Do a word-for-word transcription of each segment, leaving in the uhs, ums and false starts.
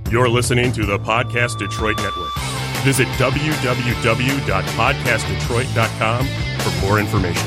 You're listening to the Podcast Detroit Network. Visit w w w dot podcast detroit dot com for more information.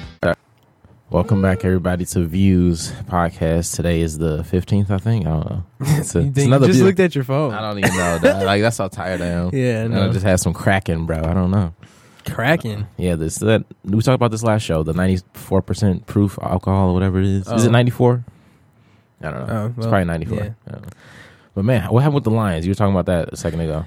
Welcome back, everybody, to Views Podcast. Today is the fifteenth, I think. I don't know. It's, a, you it's another you just view. looked at your phone. I don't even know. That. Like, that's how tired I am. Yeah, and no. I just had some cracking, bro. I don't know. Cracking. Yeah, this that we talked about this last show. The ninety-four percent proof alcohol or whatever it is. Oh. Is it ninety-four? I don't know. Oh, it's well, probably ninety-four. yeah. I don't know. But man, what happened with the Lions? You were talking about that a second ago.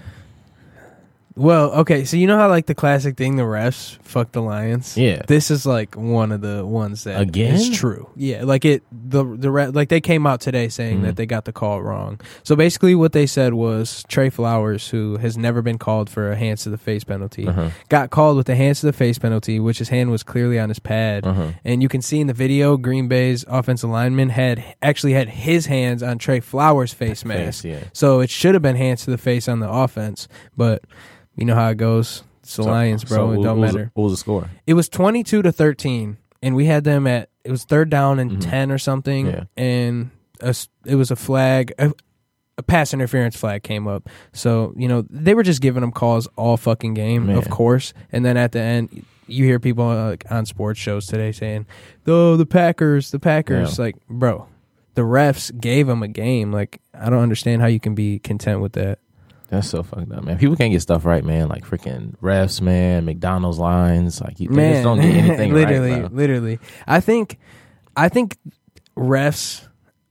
Well, okay, so you know how like the classic thing, the refs fuck the Lions. Yeah. This is like one of the ones that Again? is true. Yeah, like it the the re- like they came out today saying Mhm. that they got the call wrong. So basically, what they said was Trey Flowers, who has never been called for a hands to the face penalty, Uh-huh. got called with a hands to the face penalty, which his hand was clearly on his pad. Uh-huh. And you can see in the video, Green Bay's offensive lineman had actually had his hands on Trey Flowers' face mask. yeah. So it should have been hands to the face on the offense, but you know how it goes. It's the So- Lions, bro. so it what- don't what was matter. the- what was the score? It was twenty-two to thirteen, and we had them at it was third down and Mhm. ten or something, Yeah. and a s it was a flag. A, a pass interference flag came up. So, you know, they were just giving them calls all fucking game, Man. of course. And then at the end, you hear people uh, like, on sports shows today saying, "Oh, the Packers, the Packers." Yeah. Like, bro, the refs gave them a game. Like, I don't understand how you can be content with that. That's so fucked up, man. People can't get stuff right, man. Like freaking refs, man. McDonald's lines, like you they Man, just don't get anything literally, right, bro. literally. I think, I think refs.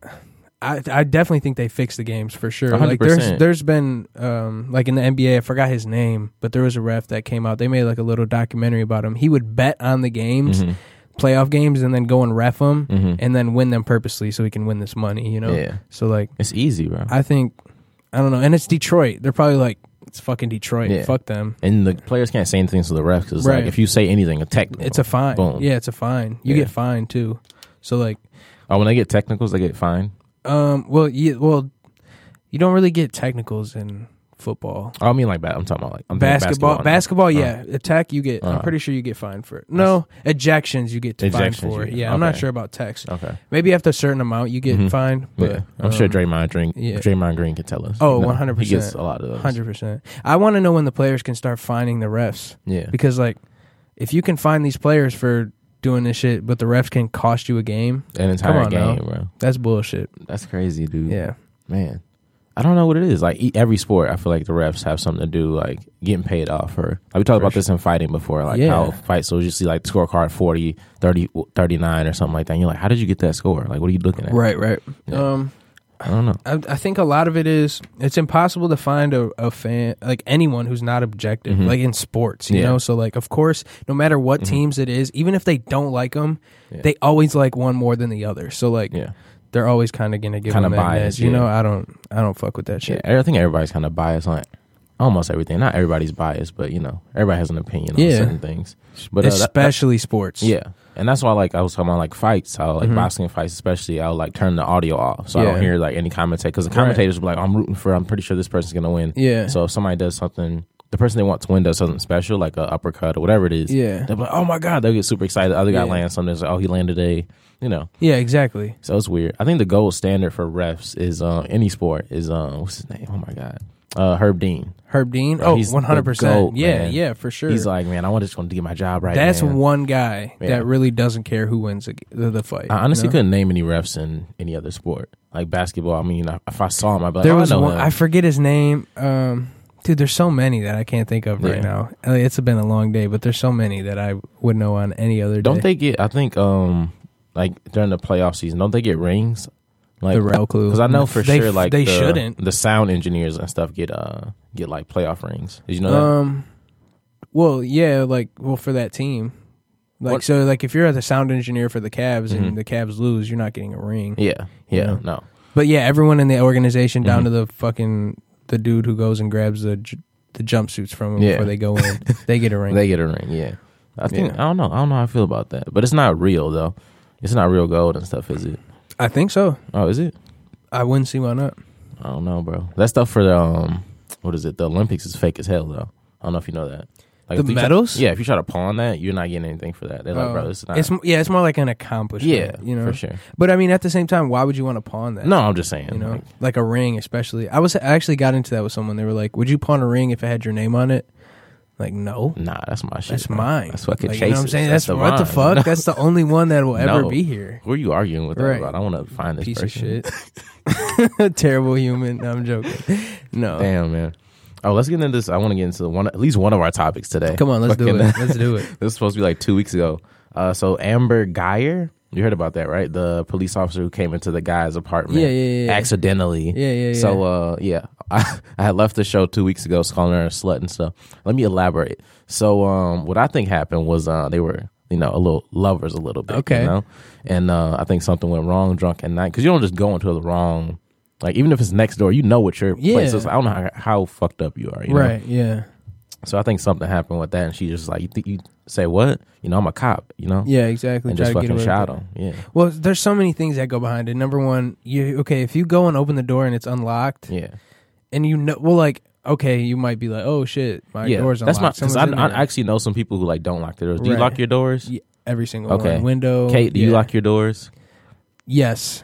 I I definitely think they fix the games for sure. one hundred Like there's percent. there's been um like in the N B A, I forgot his name, but there was a ref that came out. They made like a little documentary about him. He would bet on the games, Mhm. playoff games, and then go and ref them, Mhm. and then win them purposely so he can win this money. You know. Yeah, So like, it's easy, bro. I think I don't know, and it's Detroit. They're probably like, it's fucking Detroit. Yeah. Fuck them. And the players can't say anything to the refs because Right. like if you say anything, a technical, It's a fine. Boom. Yeah, it's a fine. You Yeah. get fined too. So like. Oh, when they get technicals, they get fined. Um. Well, you well, you don't really get technicals in football. Oh, I mean like that. I'm talking about like I'm thinking Basketball, now. basketball, yeah. Attack, you get. I'm Uh-huh. pretty sure you get fined for it. No, ejections, you get to fined Ejections, for. you it. get- Yeah, I'm not okay. sure about text. Okay. Maybe after a certain amount, you get Mhm. fined. But Yeah, I'm sure um, Draymond Green, yeah. Draymond Green can tell us. Oh, You know, one hundred percent. He gets a lot of those. Hundred percent. I want to know when the players can start fining the refs Yeah. because, like, if you can fine these players for doing this shit, but the refs can cost you a game, An entire on now. game, bro. that's bullshit. That's crazy, dude. Yeah. Man. I don't know what it is. Like e- every sport, I feel like the refs have something to do, like getting paid off. Or like we talked For about sure. this in fighting before, like Yeah. how fights. So you see like the scorecard forty, thirty, thirty-nine or something like that. And you're like, how did you get that score? Like, what are you looking at? Right. Right. Yeah. Um. I don't know. I, I think a lot of it is it's impossible to find a, a fan like anyone who's not objective, Mhm. like in sports, you Yeah. know. So like, of course, no matter what Mhm. teams it is, even if they don't like them, Yeah. they always like one more than the other. So like, Yeah. they're always kind of gonna give Kinda them that biased, edge. You yeah. know, I don't, I don't fuck with that shit. Yeah. I think everybody's kind of biased on almost everything. Not everybody's biased, but you know, everybody has an opinion on Yeah. certain things. But uh, that- Especially sports. Yeah. And that's why, like, I was talking about, like, fights, how, like, Mhm. boxing fights, especially, I'll, like, turn the audio off. So I don't Yeah. hear, like, any commentator. Because the Right. commentators will be like, I'm rooting for, I'm pretty sure this person's going to win. Yeah. So if somebody does something, the person they want to win does something special, like an uppercut or whatever it is, Yeah. they'll be like, oh, my God. They'll get super excited. The other guy Yeah. lands something. It's like, oh, he landed a, you know. Yeah. Exactly. So it's weird. I think the gold standard for refs is, uh, any sport is, uh, what's his name? Oh, my God. Uh, Herb Dean. Herb Dean. Bro, Oh, he's the one hundred percent. GOAT, Yeah. man. Yeah. For sure. He's like, man, I want to just want to get my job right. That's man. one guy Yeah. that really doesn't care who wins the, the, the fight. I honestly you know? couldn't name any refs in any other sport. Like basketball, I mean, if I saw him, I'd be like, There oh, was I know one. him. I forget his name. Um, dude, there's so many that I can't think of right Yeah. now. Uh, It's been a long day, but there's so many that I would know on any other day. Don't they get, I think, um, like during the playoff season, don't they get rings? Like, the Rel Clue? Because I know for They- sure, like, they the, shouldn't. the sound engineers and stuff get, uh, get like playoff rings. Did you know that? Um, well, yeah, like, well, for that team. Like, What- so, like, if you're the sound engineer for the Cavs Mhm. and the Cavs lose, you're not getting a ring. Yeah. Yeah. Yeah. No. But yeah, everyone in the organization, down Mhm. to the fucking, the dude who goes and grabs the j- the jumpsuits from them Yeah. before they go in, they get a ring. They get a ring. Yeah. I think, Yeah. I don't know. I don't know how I feel about that. But it's not real, though. It's not real gold and stuff, is it? I think so. Oh, is it? I wouldn't see why not. I don't know, bro. That stuff for the, um, what is it? The Olympics is fake as hell, though. I don't know if you know that. Like The if you try- medals? yeah, if you try to pawn that, you're not getting anything for that. They're like, Oh. bro, this is not. It's yeah, it's more like an accomplishment. yeah, you know, for sure. But I mean, at the same time, why would you want to pawn that? No, I'm just saying. you know, like, like a ring, especially. I was I actually got into that with someone. They were like, "Would you pawn a ring if it had your name on it?" Like, no, nah, that's my shit. that's bro. mine. That's fucking like, Chase's. you know what I'm saying? That's, the what the mine. fuck. That's the only one that will ever No. be here. Who are you arguing with that Right. about? I want to find this Piece person. of shit. Terrible human. No, I'm joking. No, Damn, man. Oh, let's get into this. I want to get into one, at least one of our topics today. come on, let's do Fucking- it. Let's do it. This was supposed to be like two weeks ago. Uh, so Amber Geyer, you heard about that, right? The police officer who came into the guy's apartment, Yeah, yeah, yeah. accidentally. Yeah, yeah, yeah. So, uh, yeah, I, I had left the show two weeks ago, calling her a slut and stuff. Let me elaborate. So, um, what I think happened was uh, they were, you know, a little lovers, a little bit, Okay. you know, and uh, I think something went wrong drunk at night because you don't just go into the wrong. Like, even if it's next door, you know what your Yeah. place is. I don't know how, how fucked up you are. You know? Right? Yeah. So I think something happened with that, and she just like, you think you say what? You know, I'm a cop. You know, Yeah. Exactly. and Try just to get fucking away shot with it. him. Yeah, Well, there's so many things that go behind it. Number one, you okay? If you go and open the door and it's unlocked, yeah, and you know, well, like, okay, you might be like, oh shit, my yeah. door's That's my unlocked. because I, Someone's in I there. actually know some people who like don't lock their doors. Do you Right. lock your doors? Yeah, every single Okay. one. Window. Kate, do you yeah. lock your doors? Yes.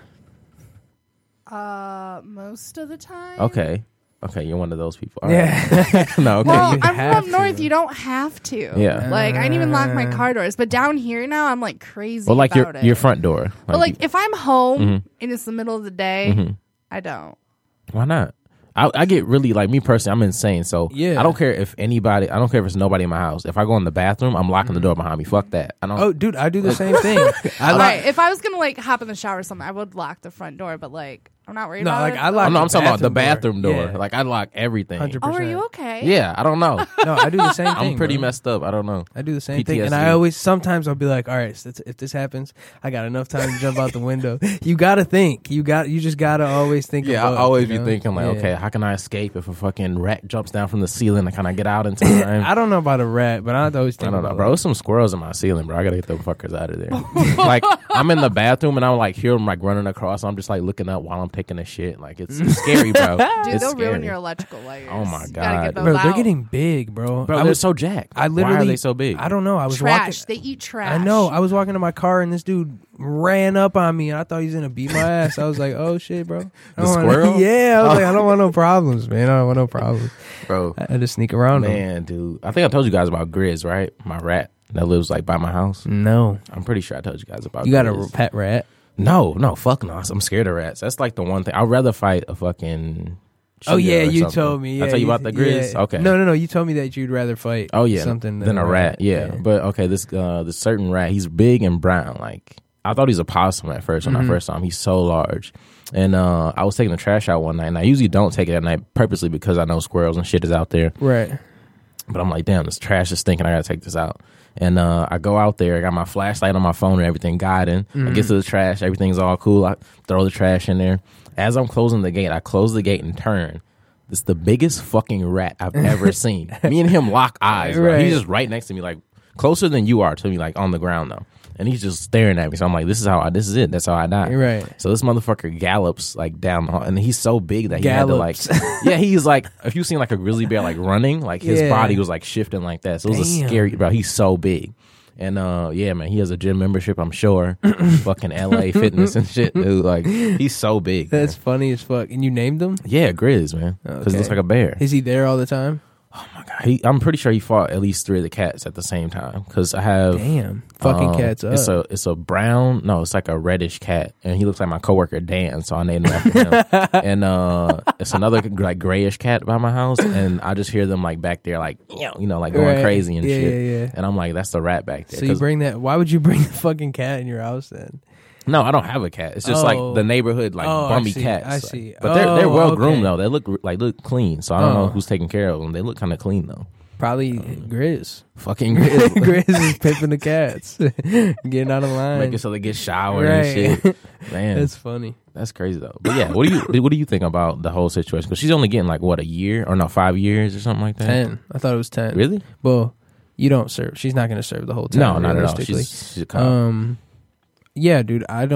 Uh, most of the time. Okay, okay, you're one of those people. All right. Yeah. no, okay. Well, you I'm have from North. to. You don't have to. Yeah. Like I didn't even lock my Uh. car doors, but down here now I'm like crazy. well, like your about it. your front door. But like if I'm home Mhm. and it's the middle of the day, Mhm. I don't. Why not? I, I get really like me personally. I'm insane, so Yeah. I don't care if anybody. I don't care if it's nobody in my house. If I go in the bathroom, I'm locking the door behind me. Fuck that. I don't. Oh, dude, I do the same thing. I All lock. right, if I was gonna like hop in the shower or something, I would lock the front door. But like I'm not worried No, about like, it. I lock I'm, not, I'm the talking about the bathroom bathroom door. door. Yeah. Like I lock everything. one hundred Oh, percent. are you okay? Yeah, I don't know. No, I do the same thing. I'm pretty bro. messed up. I don't know. I do the same P T S D. thing, and I always sometimes I'll be like, all right, so if this happens, I got enough time to jump out the window. You gotta think. You got. You just gotta always think. Yeah, above, I always you be know? thinking like, Yeah. okay, how can I escape if a fucking rat jumps down from the ceiling? Can I get out in time? I don't know about a rat, but I always I think. don't know, about bro. There's some squirrels in my ceiling, bro. I gotta get them fuckers out of there. Like I'm in the bathroom and I'm like hear them like running across. I'm just like looking up while I'm taking a shit. Like it's, it's scary, bro. Dude, It's they'll scary. ruin your electrical wires. Oh, my You gotta God. get those Bro, they're out. getting big, bro. Bro, I they're was so jacked. I literally. Why are they so big? I don't know. I was trash. walking. They eat trash. I know. I was walking to my car and this dude ran up on me and I thought he was gonna beat my ass. I was like, "Oh shit, bro!" I The don't wanna- squirrel? yeah, I was like, "I don't want no problems, man. I don't want no problems." Bro, I had to sneak around him. man, dude. I think I told you guys about Grizz, right? My rat that lives like by my house. No, I'm pretty sure I told you guys about. you got Grizz. a pet rat. No, no, fuck no. I'm scared of rats. That's like the one thing. I'd rather fight a fucking. Oh cheetah yeah, or you something. told me. Yeah, I tell you about the Grizz. yeah. Okay. No, no, no. You told me that you'd rather fight. Oh yeah, something than, a rat. Yeah. but okay, this uh, this certain rat. He's big and brown. Like I thought he's a possum at first when Mhm. I first saw him. He's so large. And uh, I was taking the trash out one night, and I usually don't take it at night purposely because I know squirrels and shit is out there. Right. But I'm like, damn, this trash is stinking. I gotta take this out. And uh, I go out there. I got my flashlight on my phone and everything guiding. I get to the trash. Everything's all cool. I throw the trash in there. As I'm closing the gate, I close the gate and turn. It's the biggest fucking rat I've ever seen. Me and him lock eyes. Bro. Right. He's just right next to me, like closer than you are to me, like on the ground though. And he's just staring at me. So I'm like, this is how I. This is it. That's how I die. Right. So this motherfucker gallops like down, the hall, and he's so big that he Gallops. had to like, yeah, he's like, if you seen like a grizzly bear like running, like his Yeah. body was like shifting like that. So it was a Damn. scary, bro. He's so big, and uh, yeah, man, he has a gym membership, I'm sure, fucking L A Fitness and shit, dude. Like he's so big. That's man. funny as fuck. And you named him? Yeah, Grizz, man, because he looks Okay. like a bear. Is he there all the time? Oh my god, he, I'm pretty sure he fought at least three of the cats at the same time. Because I have Damn. Fucking um, cats up. It's a it's a brown. No, it's like a reddish cat, and he looks like my coworker Dan. So I named him after him. And uh, it's another like grayish cat by my house, and I just hear them like back there, like you know, you know like going Right. crazy and Yeah, shit. yeah, yeah. And I'm like, that's the rat back there. So you 'Cause- bring that? Why would you bring the fucking cat in your house then? no, I don't have a cat. It's just Oh. like the neighborhood like Oh, I bummy see. cats. I Like, see. but they're they're Oh, well groomed okay. though. They look like look clean. So I don't Oh. know who's taking care of them. They look kind of clean though. Probably Grizz. Fucking Grizz. Grizz is pimping the cats, getting out of line. Making so they get showered Right. and shit. Man, That's funny. that's crazy though. But yeah, what do you what do you think about the whole situation? Because she's only getting like what a year or no five years or something like that. Ten. I thought it was ten. Really? Well, you don't serve. She's not going to serve the whole ten. No, not at all. realistically. She's, she's a cop. Um, yeah, dude. I don't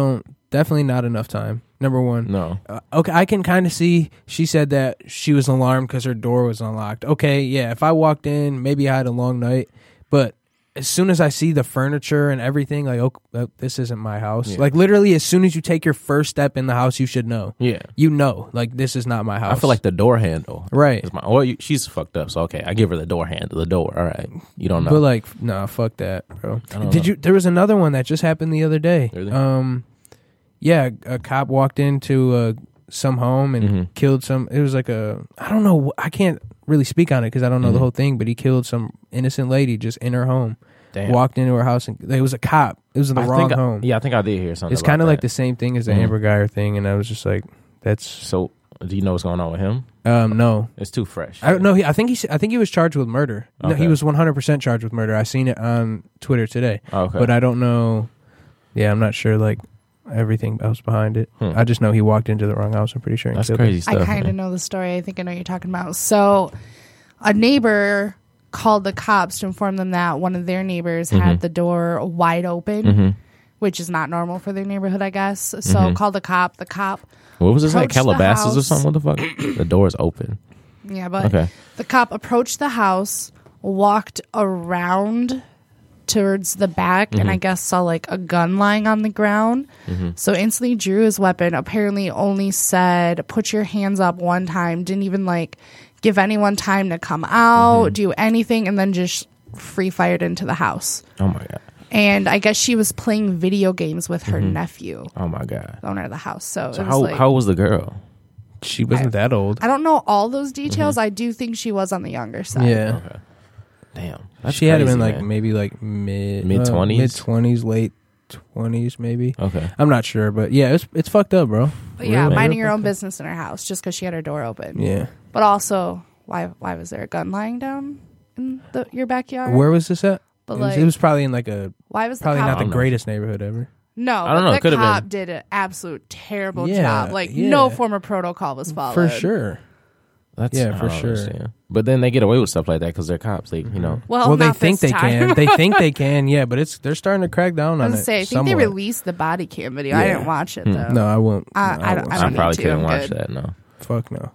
definitely not enough time. Number one. No. Uh, okay, I can kind of see. She said that she was alarmed because her door was unlocked. Okay, yeah. If I walked in, maybe I had a long night, but as soon as I see the furniture and everything, like, oh, uh, this isn't my house. Yeah. Like, literally, as soon as you take your first step in the house, you should know. Yeah. You know, like, this is not my house. I feel like the door handle. Right. Is my, or you, she's fucked up, so okay, I give her the door handle, the door. All right. You don't know. But, like, nah, fuck that, bro. I don't Did know. you? There was another one that just happened the other day. Really? Um, yeah, a cop walked into uh, some home and Mhm. killed some. It was like a, I don't know, I can't really speak on it because I don't know the Mhm. whole thing, but he killed some innocent lady just in her home. Damn. Walked into her house and it was a cop. It was in the I wrong think I- home. yeah, I think I did hear something. It's kind of about like that. the same thing as the Mhm. Amber Geyer thing, and I was just like, that's So, do you know what's going on with him? um no. It's too fresh. I don't know. He, I think he. I think he was charged with murder. No, Okay. he was one hundred percent charged with murder. I seen it on Twitter today, Oh, okay. but I don't know. Yeah, I'm not sure. Like everything else behind it. Hmm. I just know he walked into the wrong house. I'm pretty sure. and That's killed crazy her. stuff. I kind of man. know the story. I think I know what you're talking about. So, a neighbor called the cops to inform them that one of their neighbors Mhm. had the door wide open, Mhm. which is not normal for their neighborhood, I guess. So, Mhm. called the cop. The cop, What was this like approached the Calabasas or house. something? What the fuck? The door is open. yeah, but Okay. the cop approached the house, walked around towards the back, and Mhm. I guess saw like a gun lying on the ground. Mhm. So instantly drew his weapon. Apparently only said, put your hands up one time. Didn't even like give anyone time to come out, Mm-hmm. do anything, and then just free fired into the house. Oh my god. And I guess she was playing video games with her Mhm. nephew, Oh my god. the owner of the house. So, So it was how like, how was the girl? She wasn't that old. I don't know all those details. Mm-hmm. I do think she was on the younger side. Yeah, Okay. Damn. That's she had to crazy, been like man. maybe like mid Mid-twenties? mid twenties, late twenties, maybe. Okay. I'm not sure, but yeah, it's it's fucked up, bro. But yeah, Really? minding your own business in her house just because she had her door open. Yeah. But also, why why was there a gun lying down in the, your backyard? Where was this at? But It was, like, it was probably in like a why was the probably cop? not the don't know. greatest neighborhood ever. No, I don't know, but it could've the cop been. did an absolute terrible Yeah, job. Like yeah. no form of protocol was followed. For sure. That's Yeah, I for don't sure. understand. But then they get away with stuff like that because they're cops. They, you know. Well, Well, they not think this they time. can. They think they can. Yeah, but it's they're starting to crack down I on was it. gonna say, I think somewhat. they released the body cam video. I Yeah. didn't watch it Hmm. though. No, I won't. I- no, I don't- won't. I I don't probably need to. couldn't I'm watch good. that. No. Fuck no.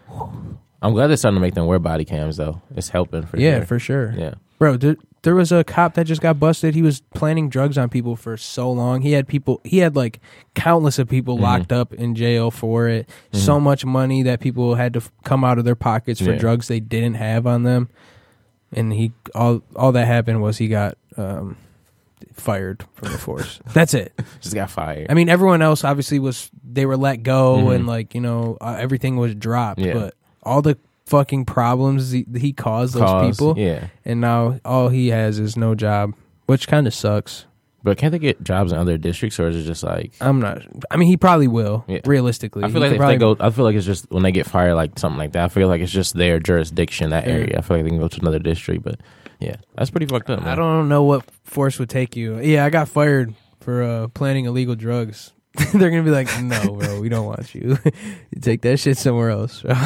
I'm glad they're starting to make them wear body cams though. It's helping for Yeah, sure. for sure. Yeah. Bro, there, there was a cop that just got busted. He was planting drugs on people for so long. He had people, he had like countless of people Mhm. locked up in jail for it. So much money that people had to f- come out of their pockets for Yeah. drugs they didn't have on them. And he, all, all that happened was he got um, fired from the force. That's it. Just got fired. I mean, everyone else obviously was, they were let go Mhm. and like, you know, uh, everything was dropped. Yeah. But all the fucking problems he, he caused those Cause, people. Yeah. And now all he has is no job, which kind of sucks. But can't they get jobs in other districts, or is it just like? I'm not. I mean, he probably will. Yeah. Realistically, I He feel like could if probably- they go, I feel like it's just when they get fired, like something like that. I feel like it's just their jurisdiction, that Yeah. area. I feel like they can go to another district, but yeah, that's pretty fucked up. Man. I don't know what force would take you. Yeah, I got fired for uh, planting illegal drugs. They're gonna be like, no, bro, we don't want you. You take that shit somewhere else, bro.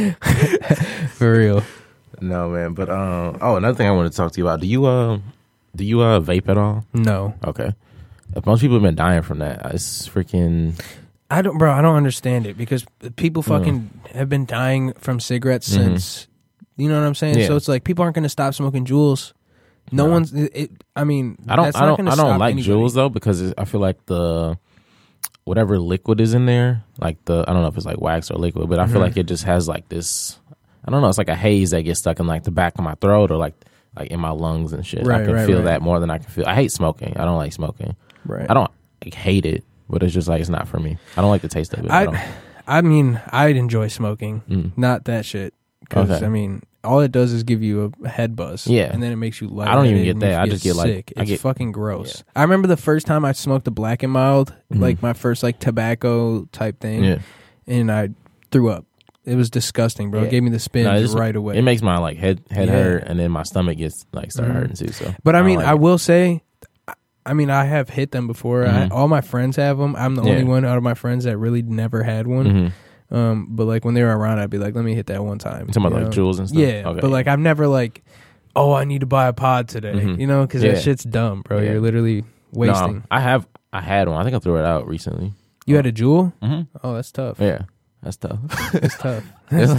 For real. No, man. But um, oh, another thing I wanted to talk to you about. Do you uh, do you uh vape at all? No, Okay. Most people have been dying from that. It's freaking. I don't, bro. I don't understand it because people fucking have been dying from cigarettes Mhm. since. You know what I'm saying? Yeah. So it's like people aren't gonna stop smoking Juuls. No, No. one's. It, it, I mean, I don't. that's I not don't. gonna I don't stop like anybody. Juuls though because it, I feel like the whatever liquid is in there, like the I don't know if it's like wax or liquid, but I feel Mhm. like it just has like this. I don't know. It's like a haze that gets stuck in like the back of my throat or like like in my lungs and shit. Right, I can right, feel right. that more than I can feel. I hate smoking. I don't like smoking. Right. I don't like, hate it, but it's just like it's not for me. I don't like the taste of it. I, don't. I, I mean, I'd enjoy smoking, Mm. not that shit. Because Okay. I mean, all it does is give you a head buzz. Yeah. and then it makes you light. I don't even get that. I just get, like- sick. I It's get- fucking gross. I remember the first time I smoked a Black and Mild, Mhm. like my first like tobacco type thing, Yeah. and I threw up. It was disgusting, bro. Yeah. It gave me the spins No, it just- right away. It makes my like head head Yeah. hurt, and then my stomach gets like start Mhm. hurting too. So, But I don't mean, like I it. will say, I mean, I have hit them before. I, Mhm. all my friends have them. I'm the Yeah. only one out of my friends that really never had one. Mhm. Um, but like when they were around, I'd be like, "Let me hit that one time." You talking about you like know? Juuls and stuff? Yeah, Okay. but like I've never like, oh, I need to buy a pod today, Mhm. you know, because Yeah. that shit's dumb, bro. Yeah. You're literally No, wasting. I have I had one. I think I threw it out recently. You had a Jewel? Mm-hmm. Oh, that's tough. Yeah, that's tough. That's tough. That's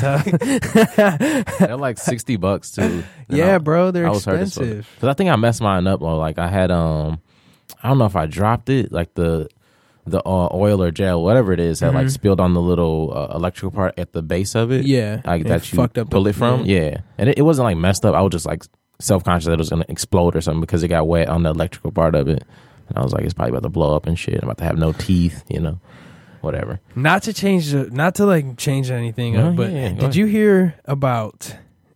tough. They're like sixty bucks too. You Yeah, know, bro, they're I was hurt as fuck. expensive. Cause I think I messed mine up. Though. Like I had, um, I don't know if I dropped it, like the the uh, oil or gel, whatever it is, that like Mhm. spilled on the little uh, electrical part at the base of it. Yeah, like it that you fucked up pull the- it from. yeah. Yeah, and it, it wasn't like messed up. I was just like self conscious that it was gonna explode or something because it got wet on the electrical part of it. And I was like, it's probably about to blow up and shit. I'm about to have no teeth, you know, whatever. Not to change, the, not to like change anything No, up, but yeah, go did ahead. you hear about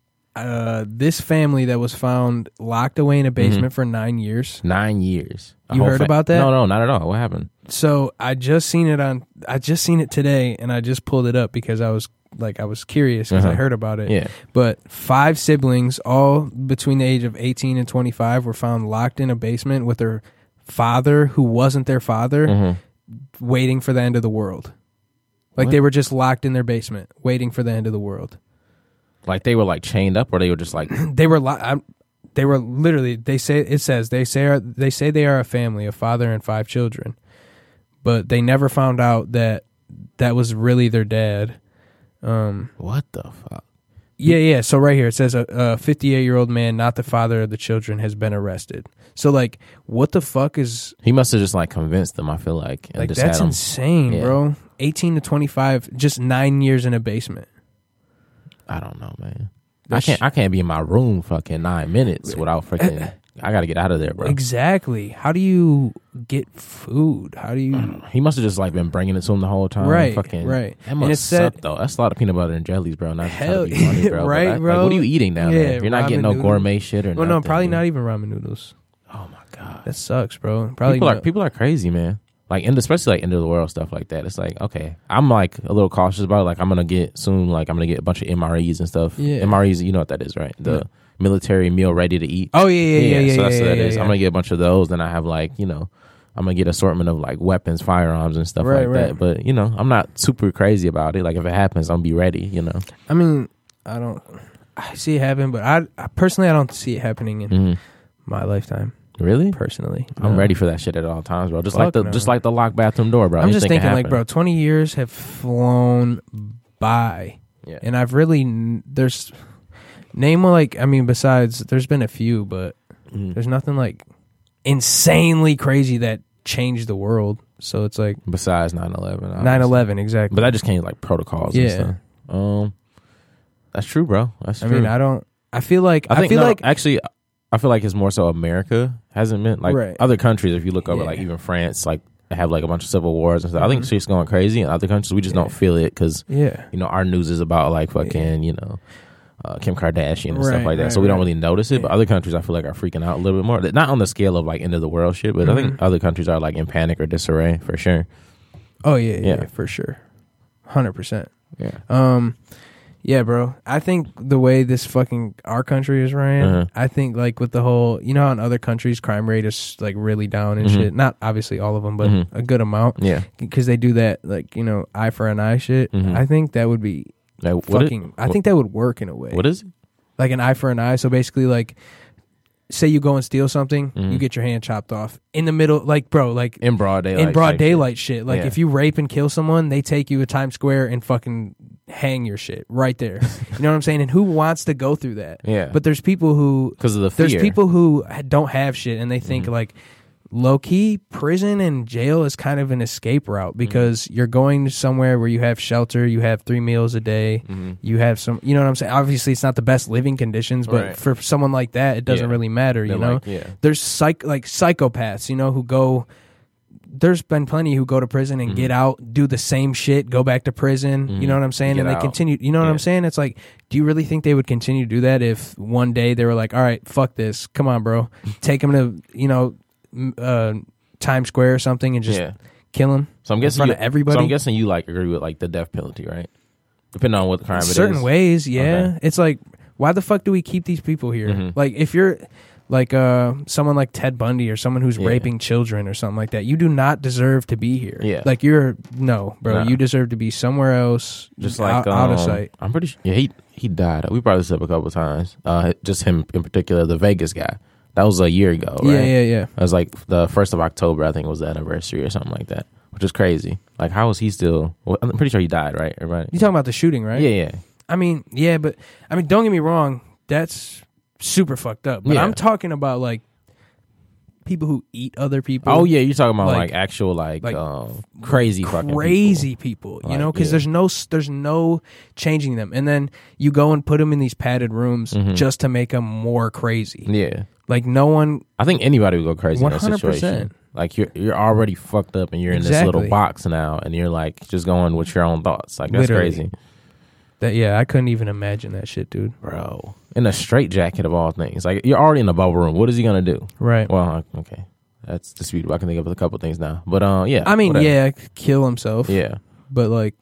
uh, this family that was found locked away in a basement for nine years? Nine years. A You whole heard about that? No, no, not at all. What happened? So I just seen it on, I just seen it today, and I just pulled it up because I was like, I was curious because I Uh-huh. heard about it. Yeah. But five siblings, all between the age of eighteen and twenty-five, were found locked in a basement with their father, who wasn't their father, Mhm. waiting for the end of the world. Like What? they were just locked in their basement, waiting for the end of the world. Like they were like chained up, or they were just like, They were, lo- I'm, they were literally. They say it says they say are, they say they are a family, a father and five children, but they never found out that that was really their dad. Um, what the fuck? Yeah, yeah. So right here it says a fifty-eight-year-old man, not the father of the children, has been arrested. So like, what the fuck is He must have just like convinced them. I feel like, and like? just That's had 'em- insane, Yeah. bro. eighteen to twenty-five, just nine years in a basement. I don't know, man. I That's- can't. I can't be in my room fucking nine minutes without freaking. I got to get out of there, bro. Exactly. How do you get food? How do you? He must have just like been bringing it to him the whole time. Right, Fucking, right. That And must it said- suck though. That's a lot of peanut butter and jellies, bro. Not Hell, trying to be funny, bro. but right, that- bro. Like, what are you eating down Yeah, there? You're not getting no ramen noodles. gourmet shit or Well, nothing. no, probably bro. not even ramen noodles. Oh my god, That sucks, bro. Probably people are no- people are crazy, man. Like, and especially like end of the world stuff like that. It's like, okay, I'm like a little cautious about it. Like, I'm gonna get soon. Like, I'm gonna get a bunch of M R Es and stuff. Yeah. M R Es, you know what that is, right? The Yeah. military meal ready to eat. Oh yeah, yeah, yeah, yeah. so that's yeah, what that yeah, is. yeah. I'm gonna get a bunch of those. Then I have like, you know, I'm gonna get assortment of like weapons, firearms, and stuff Right, like right. that. But you know, I'm not super crazy about it. Like if it happens, I'm be ready. You know. I mean, I don't. I see it happen, but I, I personally I don't see it happening in Mhm. my lifetime. Really? Personally, I'm No. ready for that shit at all times, bro. Just Fuck like the no. just like the locked bathroom door, bro. I'm just Anything can thinking, like, happen. bro, twenty years have flown by, Yeah. and I've really n- there's name like I mean, besides there's been a few, but Mhm. there's nothing like insanely crazy that changed the world. So it's like Besides nine eleven, nine eleven exactly. But that just came like protocols and Yeah. stuff. Um, that's true, bro. That's I true. mean, I don't. I feel like I I, think feel no, like actually, I feel like it's more so America hasn't been like Right. other countries. If you look over, Yeah. like even France, like have like a bunch of civil wars and stuff. I think Mhm. shit's going crazy in other countries. We just Yeah. don't feel it because yeah. you know our news is about like fucking you know uh, Kim Kardashian and Right, stuff like that. right, so we don't right. really notice it. But Yeah. other countries, I feel like are freaking out a little bit more. Not on the scale of like end of the world shit, but I think Mhm. other countries are like in panic or disarray for sure. Oh yeah, yeah, Yeah. for sure, hundred percent. Yeah. Um, yeah, bro. I think the way this fucking our country is ran, Uh-huh. I think like with the whole, you know, how in other countries crime rate is like really down and Mhm. shit. Not obviously all of them, but Mhm. a good amount Yeah. because they do that like you know eye for an eye shit. Mhm. I think that would be Like, what fucking. it- I think that would work in a way. what is it? Like an eye for an eye. So basically, like, say you go and steal something, Mhm. you get your hand chopped off in the middle. Like, bro, like In broad daylight. in broad type shit. daylight shit. Like Yeah. if you rape and kill someone, they take you to Times Square and fucking hang your shit right there. You know what I'm saying? And who wants to go through that? Yeah. But there's people who because of the fear. there's people who ha- don't have shit and they think Mhm. like low key prison and jail is kind of an escape route because you're going to somewhere where you have shelter, you have three meals a day, Mhm. you have some, you know what I'm saying? Obviously, it's not the best living conditions, but Right. for someone like that, it doesn't Yeah. really matter. You They're know, like, yeah. there's psych like psychopaths, you know, who go. There's been plenty who go to prison and Mhm. get out, do the same shit, go back to prison. Mhm. You know what I'm saying? Get And they out. continue. You know what Yeah. I'm saying? It's like, do you really think they would continue to do that if one day they were like, "All right, fuck this, come on, bro, take him to you know, m- uh, Times Square or something and just yeah. kill him So I'm in guessing front you, of everybody?" So I'm guessing you like agree with like the death penalty, right? Depending on what the crime it is. certain ways, yeah. Okay. It's like, why the fuck do we keep these people here? Mhm. Like, if you're like uh someone like Ted Bundy or someone who's Yeah. raping children or something like that, you do not deserve to be here. Yeah. Like you're no, bro. Nah. You deserve to be somewhere else, Just out, like um, out of sight. I'm pretty sure. Yeah, he he died. We brought this up a couple times. Uh, just him in particular, the Vegas guy. That was a year ago, right? Yeah, yeah, yeah. It was like the first of October, I think, was the anniversary or something like that, which is crazy. Like, how is he still? Well, I'm pretty sure he died, right? Everybody. You talking about the shooting, right? Yeah, yeah. I mean, yeah, but I mean, don't get me wrong. That's super fucked up. But Yeah. I'm talking about like people who eat other people. Oh yeah, you're talking about Like- like, actual like, like um, crazy fucking crazy people, people. you know, Like, because yeah. there's no there's no changing them, and then you go and put them in these padded rooms Mhm. just to make them more crazy. Yeah, Like no one, I think anybody would go crazy in that one hundred percent. situation. Like you're you're already fucked up and you're in this little Exactly. box now, and you're like just going with your own thoughts. Like that's Literally. crazy, that yeah, I couldn't even imagine that shit, dude. bro. In a straight jacket of all things, like you're already in a bubble room. What is he gonna do? Right. Well, okay, that's disputable. I can think of a couple things now, but uh, yeah. I mean, whatever. yeah, kill himself. yeah. But like,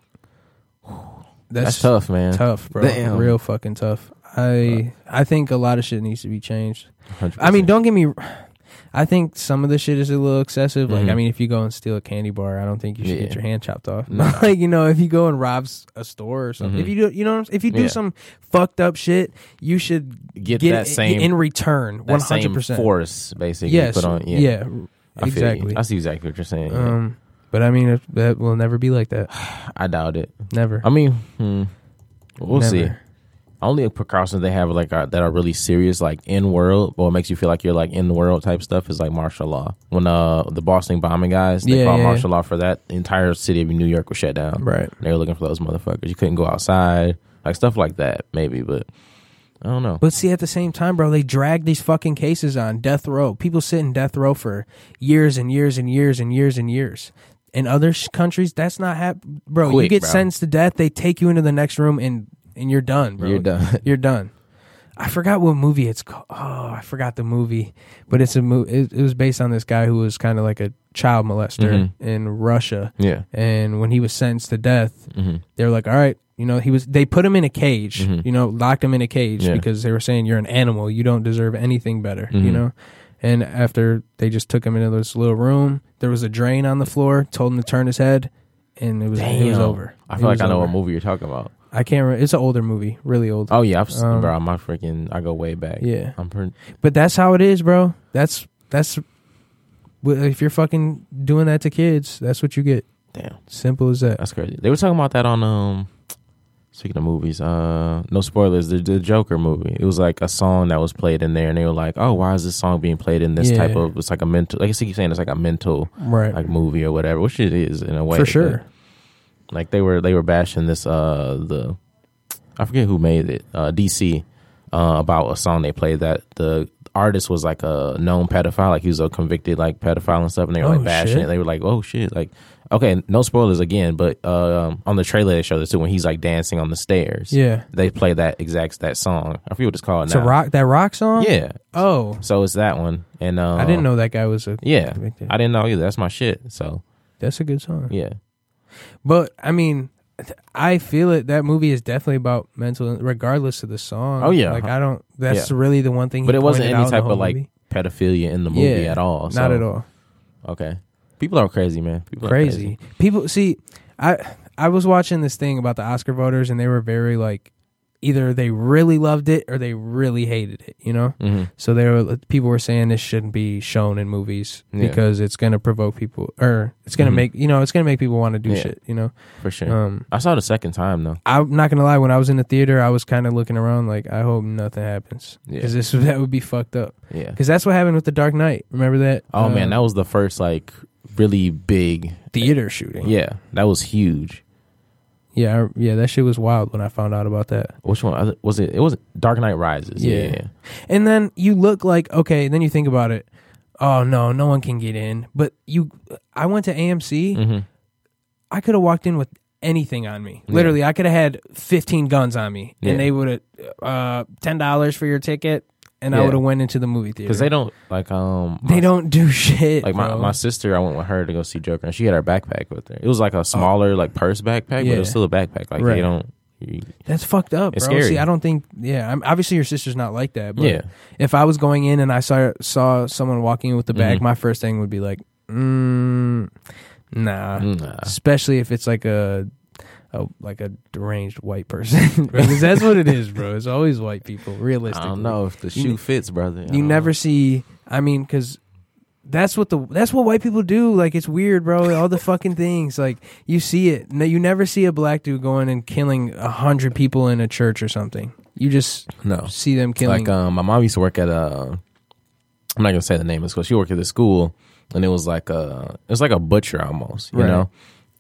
That's, tough, man. tough, bro. Damn. Real fucking tough. I I think a lot of shit needs to be changed. one hundred percent. I mean, don't get me. I think some of the shit is a little excessive. Like, Mhm. I mean, if you go and steal a candy bar, I don't think you should Yeah. get your hand chopped off. Nah. Like, you know, if you go and rob s- a store or something, Mhm. if you do, you know, what I'm s- if you do Yeah. some fucked up shit, you should get, get that it same in return. One that hundred same percent. force basically. Yes. Put on. Yeah. Yeah. I feel you. Exactly. I see exactly what you're saying. yeah. Um, but I mean, it, that will never be like that. I doubt it. Never. I mean, hmm, we'll Never. see. Only precautions they have like are, that are really serious, like in world, or what makes you feel like you're like in the world type stuff is like martial law. When uh the Boston bombing guys, they Yeah, called yeah, martial law for that. The entire city of New York was shut down. Right. They were looking for those motherfuckers. You couldn't go outside, like stuff like that, maybe. But I don't know. But see, at the same time, bro, they drag these fucking cases on death row. People sit in death row for years and years and years and years and years. In other sh- countries, that's not hap- bro. you Quick, get bro. sentenced to death, they take you into the next room and and you're done, bro. You're done. You're done. I forgot what movie it's called. Oh, I forgot the movie, but it's a mo- it, it was based on this guy who was kind of like a child molester Mhm. in Russia. Yeah. And when he was sentenced to death, hmm they were like, all right, you know, he was, they put him in a cage, Mhm. you know, locked him in a cage Yeah. because they were saying you're an animal. You don't deserve anything better, you Mhm. know? And after they just took him into this little room, there was a drain on the floor, told him to turn his head, and it was, it was Damn. over. I It feel like was I know over. what movie you're talking about. I can't remember. It's an older movie, really old. Oh yeah, I've, s- Um, bro. My freaking, I go way back. Yeah. I'm pretty. But that's how it is, bro. That's, that's, if you're fucking doing that to kids, that's what you get. Damn. Simple as that. That's crazy. They were talking about that on um speaking of movies, uh no spoilers, the, the Joker movie. It was like a song that was played in there and they were like, oh, why is this song being played in this Yeah. type of, it's like a mental, like I keep saying it's like a mental Right. like movie or whatever, which it is in a way. For sure. but, like they were they were bashing this uh the I forget who made it, uh D C, uh about a song they played that the artist was like a known pedophile, like he was a convicted like pedophile and stuff, and they were Oh, like bashing shit. it. They were like, oh shit, like okay, no spoilers again, but uh, um, on the trailer they showed this too when he's like dancing on the stairs. Yeah. They play that exact that song. I forget what it's called It's now. a rock, that rock song? Yeah. Oh. So it's that one, and uh, I didn't know that guy was a Yeah, convicted. I didn't know either. That's my shit. So That's a good song. yeah, But I mean, th- I feel it. That movie is definitely about mental, regardless of the song. Oh, yeah. like I don't. That's Yeah. really the one thing. but he it wasn't pointed any out in the type whole of like movie. pedophilia in the movie Yeah, at all. Not So, at all. Okay, people are crazy, man. People are Crazy. People see. I I was watching this thing about the Oscar voters, and they were very like, either they really loved it or they really hated it. You know. hmm So there, were, people were saying this shouldn't be shown in movies Yeah. because it's going to provoke people, or it's going to Mhm. make you know, it's going to make people want to do Yeah. shit. You know. For sure. Um, I saw it a second time though. I'm not gonna lie. When I was in the theater, I was kind of looking around like, I hope nothing happens Yeah. because this that would be fucked up. Yeah. Because that's what happened with the Dark Knight. Remember that? Oh Uh, man, that was the first like really big. theater shooting. Yeah, that was huge. yeah, I- yeah. That shit was wild when I found out about that. Which one was it? It was Dark Knight Rises. Yeah. Yeah. yeah. And then you look like, okay. Then you think about it. Oh no, no one can get in. But you, I went to A M C. Mm-hmm. I could have walked in with anything on me. Yeah. Literally, I could have had fifteen guns on me, Yeah. and they would have uh, ten dollars for your ticket, and I Yeah. would have went into the movie theater. Because they don't like um They my- don't do shit. like my, bro. my sister. I went with her to go see Joker, and she had her backpack with her. It was like a smaller like purse backpack, but Yeah. it was still a backpack. Like Right. they don't. You, That's fucked up, It's bro. scary. See, I don't think. Yeah, I'm, obviously your sister's not like that. But yeah, if I was going in and I saw saw someone walking in with the bag, Mhm. my first thing would be like, mm, nah. nah. Especially if it's like a a like a deranged white person. Because that's what it is, bro. It's always white people. Realistically, I don't know if the shoe You- fits, brother. I you don't never know. see. I mean, because that's what the that's what white people do. Like, it's weird, bro. All the fucking things. Like, you see it. No, you never see a black dude going and killing a hundred people in a church or something. You just No. see them killing. Like um, my mom used to work at a. I'm not gonna say the name of the school. She worked at the school, and it was like a. It was like a butcher almost, you Right. know,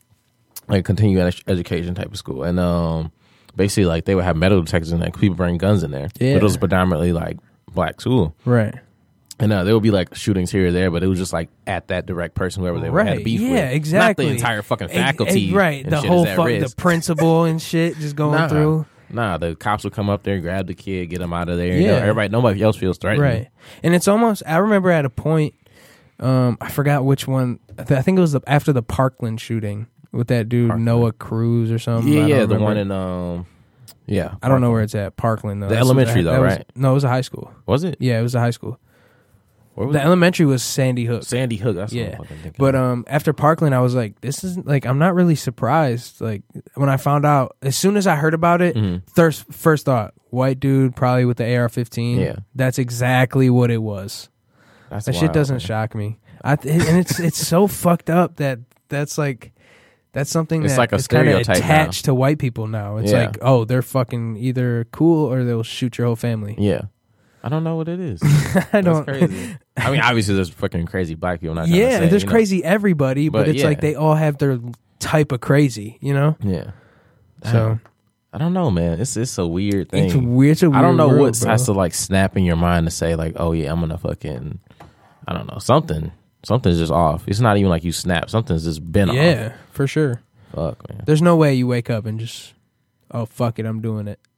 like continuing ed- education type of school, and um, basically like they would have metal detectors in there. 'Cause people bring guns in there, Yeah. but it was predominantly like black school, right. and uh, there would be like shootings here or there, but it was just like at that direct person, whoever they were had Right. beef with. Yeah, exactly. Not the entire fucking Ex- ex- faculty, right. and The shit whole is at fuck, the risk. principal and shit just going Nah. through. Nah, the cops would come up there, grab the kid, get him out of there. You know, Yeah. everybody, nobody else feels threatened. Right. And it's almost, I remember at a point, um, I forgot which one. I, th- I think it was the, after the Parkland shooting with that dude, Parkland. Noah Cruz or something. Yeah, I don't yeah, the remember. one in um, yeah. I don't know where it's at. Parkland, though. The That's- elementary, that- though, that was- right? No, it was a high school. Was it? Yeah, it was a high school. Where was The it? elementary was Sandy Hook. Sandy Hook. That's what Yeah. I'm fucking thinking. But um, after Parkland, I was like, "This is like, I'm not really surprised." Like when I found out, as soon as I heard about it, Mhm. first first thought, white dude, probably with the A R fifteen. Yeah. That's exactly what it was. That's That shit wild, doesn't man. shock me. I th- and it's it's so fucked up that that's like that's something It's that like a is kind of stereotype attached to white people now. It's Yeah. like, oh, they're fucking either cool or they'll shoot your whole family. Yeah, I don't know what it is. I don't. That's crazy. I mean, obviously, there's fucking crazy black people. I'm not trying to Yeah, say, there's you know. crazy everybody, but, But it's yeah. like they all have their type of crazy, you know. Yeah. So I don't know, man. It's it's a weird thing. it's weird. It's a weird I don't know world, what bro. has to like snap in your mind to say like, oh yeah, I'm gonna fucking. I don't know, something. Something's just off. It's not even like you snap. Something's just been Yeah, for sure. off. Fuck, man. There's no way you wake up and just, oh fuck it, I'm doing it.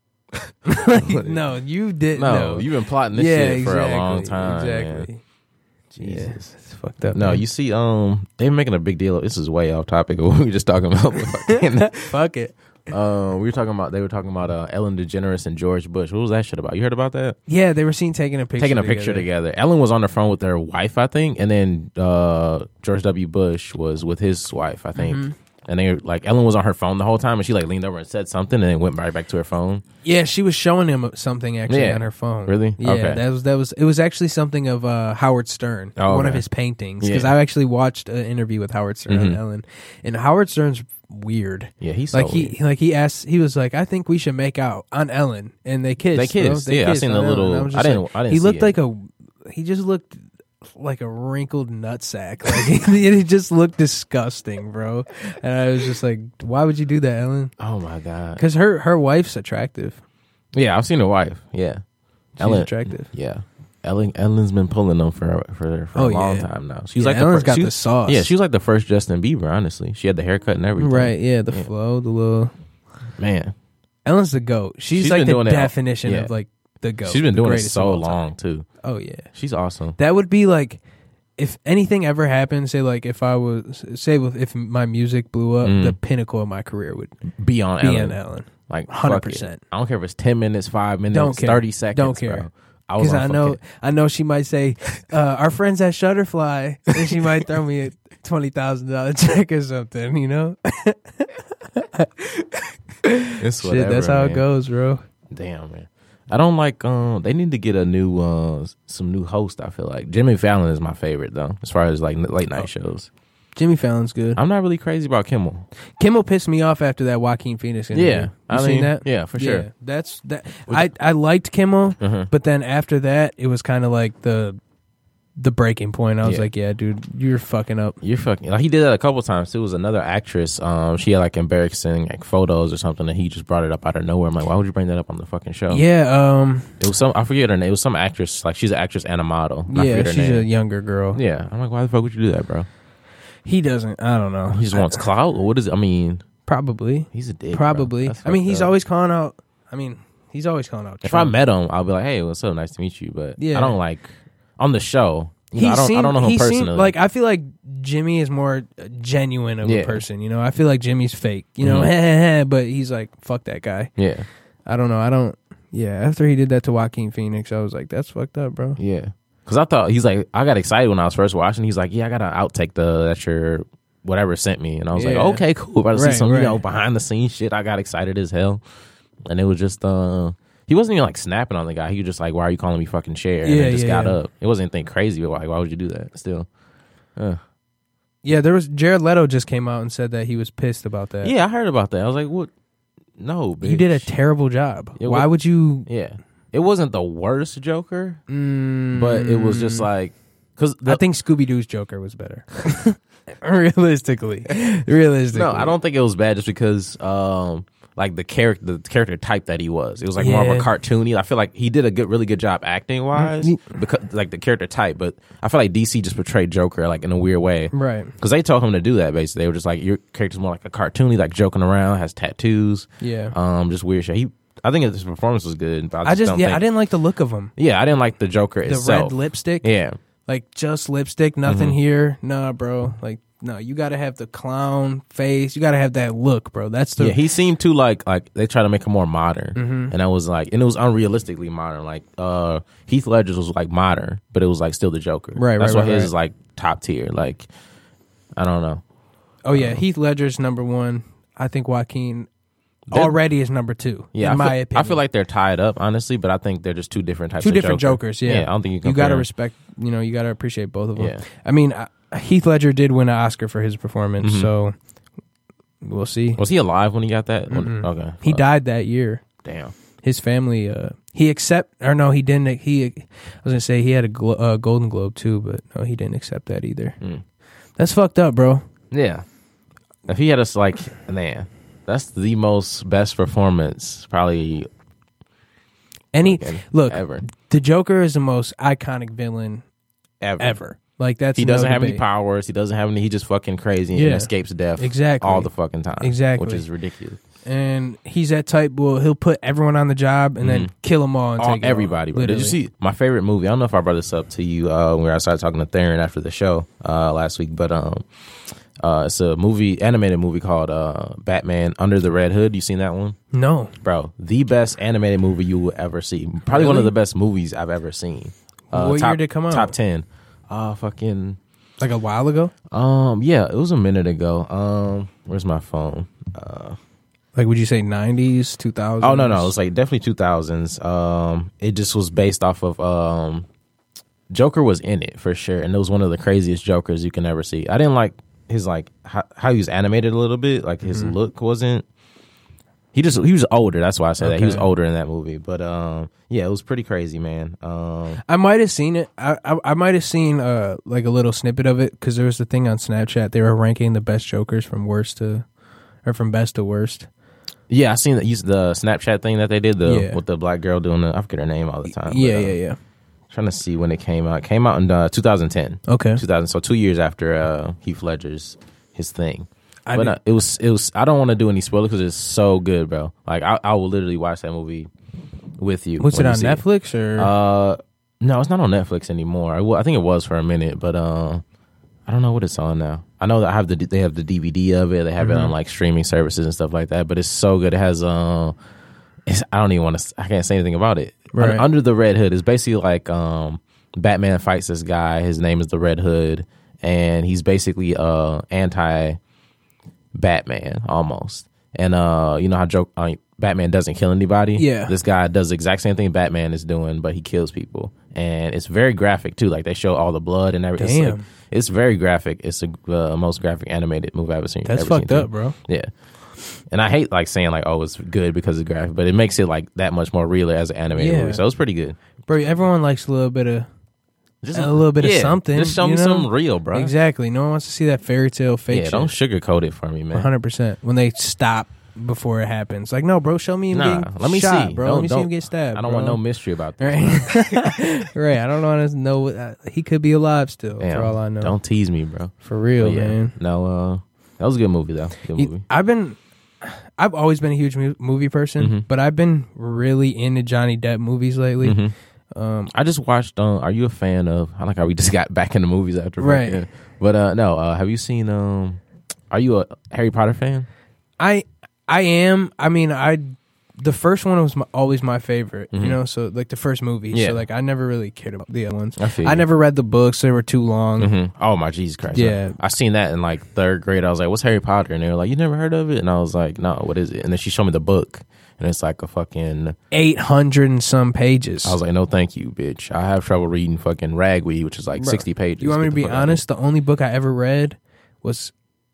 Like, no, you did. No, No, you've been plotting this yeah, shit exactly, for a long time. Exactly. Man. Jesus, Jesus. it's fucked up. No, man. you see, um, they're making a big deal. This is way off topic of what we were just talking about. Fucking- fuck it. um, we were talking about they were talking about uh, Ellen DeGeneres and George Bush. What was that shit about? You heard about that? Yeah, they were seen taking a picture. Taking a picture together. Ellen was on the phone with their wife, I think, and then uh, George W. Bush was with his wife, I think. Mm-hmm. And they like Ellen was on her phone the whole time, and she like leaned over and said something, and then went right back to her phone. Yeah, she was showing him something actually Yeah. on her phone. Really? Yeah, Okay. that was that was. It was actually something of uh, Howard Stern, Oh, one of okay. his paintings. Because Yeah. I actually watched an interview with Howard Stern Mhm. and Ellen, and Howard Stern's weird. Yeah, he's Like so he, weird. like he asked, he was like, "I think we should make out on Ellen," and they kissed. They bro. kissed. Yeah, I kissed seen on the Ellen. little- was I just didn't- like- I didn't He see looked it. like a. He just looked like a wrinkled nutsack. Like he, he just looked disgusting, bro. And I was just like, "Why would you do that, Ellen?" Oh my god. Because her her wife's attractive. Yeah, I've seen her wife. Yeah, She's Ellen. attractive. Yeah, Ellen. Ellen's been pulling them for for, for Oh, a long yeah. time now. She's Yeah, like Ellen's the got first, the sauce. Yeah, she was like the first Justin Bieber. Honestly, she had the haircut and everything. Right, yeah, the Yeah. flow, the little. Man, Ellen's the goat. She's, She's like been the doing it all- definition yeah. of like the goat. she's been the doing it greatest so of all time. long too. Oh yeah, She's awesome. that would be like if anything ever happened. Say like if I was say with if my music blew up, Mm. the pinnacle of my career would Be on be Ellen. on Ellen. Like one hundred fuck it. percent. I don't care if it's ten minutes, five minutes, Don't care. thirty seconds. Don't care. Bro. I was Because on I know fucking- I know she might say uh, our friends at Shutterfly, and she might throw me a twenty thousand dollar check or something. You know, It's shit. whatever, That's how man. it goes, bro. Damn, man. I don't like. Um, they need to get a new, uh, some new host. I feel like Jimmy Fallon is my favorite though, as far as like late night Oh. shows. Jimmy Fallon's good. I'm not really crazy about Kimmel. Kimmel pissed me off after that Joaquin Phoenix interview. Yeah, you I seen mean, that? yeah, for Yeah, sure. that's that. Was I I liked Kimmel, Uh-huh. but then after that, it was kind of like the the breaking point. I was Yeah. like, yeah, dude, you're fucking up. You're fucking. Like, he did that a couple times. It was another actress. Um, she had like embarrassing like photos or something, and he just brought it up out of nowhere. I'm like, why would you bring that up on the fucking show? Yeah, um, It was some. I forget her name. It was some actress. Like she's an actress and a model. I yeah, forget her she's a name. younger girl. Yeah, I'm like, why the fuck would you do that, bro? He doesn't. I don't know. He just wants clout, or what is it? I mean, Probably, he's a dick. bro. probably. That's I mean, fucked he's up. always calling out. I mean, he's always calling out. If I Trump. met him, I'll be like, hey, what's up? Nice to meet you. But Yeah. I don't like on the show. You know, He I don't. seemed, I don't know him he seemed- personally. like I feel like Jimmy is more genuine of Yeah. a person. You know, I feel like Jimmy's fake. You know, Mhm. heh, heh, heh, but he's like, fuck that guy. yeah, I don't know. I don't. Yeah, after he did that to Joaquin Phoenix, I was like, that's fucked up, bro. yeah. Because I thought he's like, I got excited when I was first watching. He's like, yeah, I gotta outtake the that your whatever sent me, and I was Yeah. like, okay, cool. About to Right, see some, right. you know, behind the scenes shit. I got excited as hell, and it was just, uh, he wasn't even like snapping on the guy. He was just like, "Why are you calling me fucking Cher?" And Yeah, then just yeah, got yeah. up. It wasn't anything crazy, but like, why would you do that? Still, uh. Yeah, there was Jared Leto just came out and said that he was pissed about that. yeah, I heard about that. I was like, what? No, bitch. He did a terrible job. It Why wa- would you? Yeah, it wasn't the worst Joker, Mm, but it was just like, because I think Scooby Doo's Joker was better. realistically, realistically. no, I don't think it was bad just because, um, like the character, the character type that he was, it was like more of Yeah. a cartoony. I feel like he did a good, really good job acting wise, Mm, because like the character type. But I feel like D C just portrayed Joker like in a weird way, Right. because they told him to do that. Basically, they were just like, your character's more like a cartoony, like joking around, has tattoos, Yeah. um, just weird shit. He, I think his performance was good, but I just, I just don't yeah, think, I didn't like the look of him. yeah, I didn't like the Joker The itself. red lipstick. Yeah, Like just lipstick, nothing Mm-hmm. here. Nah, bro. Like no, you got to have the clown face. You got to have that look, bro. That's the yeah, he seemed too like like they try to make him more modern, Mm-hmm. and I was like, and it was unrealistically modern. Like uh, Heath Ledger's was like modern, but it was like still the Joker. Right, That's right, why right, his right. is like top tier. Like I don't know. Oh yeah, Heath Ledger's number one. I think Joaquin They're- already is number two. Yeah, in I my feel, opinion. I feel like they're tied up, honestly, but I think they're just two different types. two of different Joker. Jokers. Yeah, I don't think you can. You got to respect. You know, you got to appreciate both of them. Yeah. I mean, uh, Heath Ledger did win an Oscar for his performance, Mhm. so we'll see. Was he alive when he got that? Mm-mm. Okay, He Well, died that year. Damn. His family, uh, he accept or no, he didn't. He, I was gonna say he had a glo- uh, Golden Globe too, but no, he didn't accept that either. Mm. That's fucked up, bro. Yeah. If he had us like, man, that's the most best performance probably Any fucking look, ever. the Joker is the most iconic villain Ever. ever. Like that's He doesn't no have any debate. powers. He doesn't have any. He just fucking crazy Yeah. and escapes death Exactly. all the fucking time. Exactly. Which is ridiculous. And he's that type. Well, he'll put everyone on the job and then Mhm. kill them all and All, take it everybody, all, bro. Did you literally. see my favorite movie? I don't know if I brought this up to you uh, when I started talking to Theron after the show uh, last week, but um, uh, it's a movie, animated movie called uh, Batman Under the Red Hood. You seen that one? No. Bro, the best animated movie you will ever see. Probably one Really? of the best movies I've ever seen. Uh, What year top, did it come out? Top ten. Uh, fucking. Like a while ago. Um, yeah, it was a minute ago. Um, where's my phone? Uh, Like would you say nineties, two thousands? oh no, no, it was like definitely two thousands. Um, it just was based off of um, Joker was in it for sure, and it was one of the craziest Jokers you can ever see. I didn't like his like how, how he was animated a little bit. Like his Mm-hmm. look wasn't. He just he was older. That's why I said that he was Okay. older in that movie. But um, yeah, it was pretty crazy, man. Um, I might have seen it. I I, I might have seen uh like a little snippet of it because there was the thing on Snapchat. They were ranking the best Jokers from worst to, or from best to worst. yeah, I seen the use the Snapchat thing that they did the Yeah. with the black girl doing the I forget her name all the time. yeah, but, uh, yeah, yeah. Trying to see when it came out. It came out in uh, two thousand ten. Okay. two thousand, so two years after uh, Heath Ledger's his thing. I but did- uh, it was it was. I don't want to do any spoilers because it's so good, bro. Like I, I will literally watch that movie with you. What's it when you on see Netflix or? Uh, no, it's not on Netflix anymore. I, I think it was for a minute, but uh, I don't know what it's on now. I know that I have the they have the D V D of it. They have Mm-hmm. it on like streaming services and stuff like that. But it's so good. It has uh, it's, I don't even want to. I can't say anything about it. Right. Un- Under the Red Hood is basically like um, Batman fights this guy. His name is the Red Hood, and he's basically uh anti Batman almost. And uh, you know how joke uh, Batman doesn't kill anybody. Yeah. This guy does the exact same thing Batman is doing, but he kills people, and it's very graphic too. Like they show all the blood and everything. It's, Damn. like, it's very graphic. It's the uh, most graphic animated movie I've ever seen. That's ever fucked seen, up, too. bro. Yeah. And I hate like saying like, oh, it's good because it's graphic, but it makes it like that much more realer as an animated Yeah. movie. So it's pretty good. Bro, everyone likes a little bit of Just a little bit of yeah, something. Just show you me know? something real, bro. Exactly. No one wants to see that fairy tale fake Yeah, shit. don't sugarcoat it for me, man. one hundred percent. When they stop before it happens. Like, no, bro, show me him Nah, getting let me shot, see. bro. Don't- let me see don't- him get stabbed. I don't bro. want no mystery about that. Right. right. I don't want to know. What, uh, he could be alive still, Damn, for all I know. Don't tease me, bro. For real, But yeah, man. no, uh, that was a good movie though. Good You- movie. I've been, I've always been a huge mu- movie person, Mhm. but I've been really into Johnny Depp movies lately. Mhm. Um, I just watched. Um, are you a fan of? I like how we just got back into movies after, Right. fucking- But uh, no, uh, have you seen? Um, are you a Harry Potter fan? I, I am. I mean, I the first one was my, always my favorite, Mhm. you know. So like the first movie. Yeah. So like I never really cared about the other ones. I feel I you. never read the books; they were too long. Mm-hmm. Oh my Jesus Christ! Yeah. I seen that in like third grade. I was like, "What's Harry Potter?" And they were like, "You never heard of it?" And I was like, "No, what is it?" And then she showed me the book, and it's like a fucking. Eight hundred and some pages. I was like, "No, thank you, bitch. I have trouble reading fucking Ragweed, which is like Bro, sixty pages." You want me Get to the be fuck out of honest? The only book I ever read was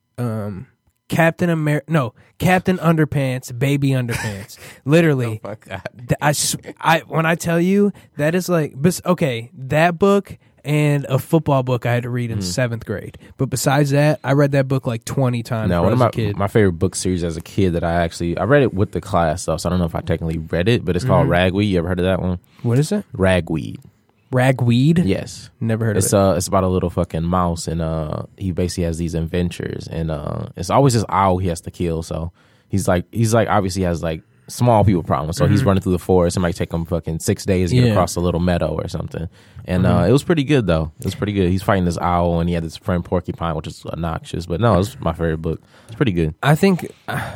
um, Captain America. No, Captain Underpants, Baby Underpants. Literally, here. Fuck out. th- I, s- I when I tell you that is like, bes- okay, that book and a football book I had to read in seventh grade. But besides that, I read that book like twenty times No, when one I of was my a kid. my favorite book series as a kid that I actually I read it with the class though, so I don't know if I technically read it, but it's called Mhm. Ragweed. You ever heard of that one? What is it? Ragweed. Ragweed? Yes. Never heard It's of it. uh it's about a little fucking mouse and uh he basically has these adventures and uh it's always this owl he has to kill. So he's like he's like obviously has like small people problems. So he's running through the forest. It might take him fucking six days to get Yeah. across a little meadow or something. And uh it was pretty good though. It was pretty good. He's fighting this owl and he had this friend Porcupine, which is obnoxious. But no, it was my favorite book. It's pretty good. I think